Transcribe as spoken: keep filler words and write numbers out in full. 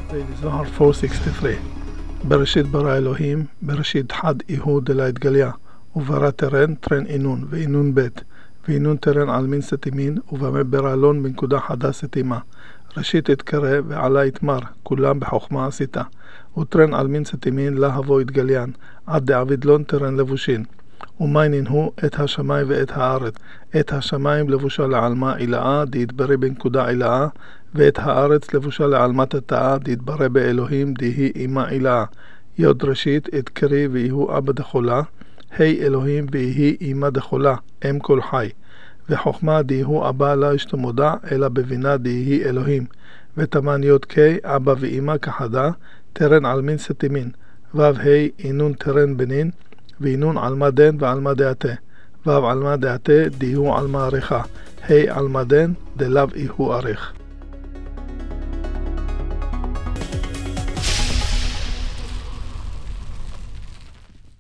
זוהר four sixty-three. בראשית ברא אלוהים, בראשית חד איהו דלה התגליה, וברא תרן, תרן אינון, ואינון בית, ואינון תרן על מין סתימין, ובמה ברא לון בנקודה חדה סתימה. ראשית התקרא ועלה התמר, כולם בחוכמה עשיתה, ותרן על מין סתימין לה הבוא התגליין, עד דעביד לון תרן לבושין. ומיינין הוא את השמיים ואת הארץ, את השמיים לבושה לעלמה עילאה, דהתברא בנקודה עילאה, ואת הארץ לבושה לעלמת התאה, דהתברא באלוהים, דהי אימה עילאה. יוד ראשית התקרי ויהו אבא דחולה, היי אלוהים ויהי אימה דחולה, אם כל חי. וחוכמה דהיהו אבא לה אשתמודע, אלא בבינה דהי אלוהים. ותמן יוד קי אבא ואימה כחדה, תרן על מין סתימין. וו היי אינון תרן בנין, ואינון עלמה דן ועלמה דעתה. וו עלמה דעתה דהיהו עלמה עריכה. היי עלמה דן דלאו איהו עריך.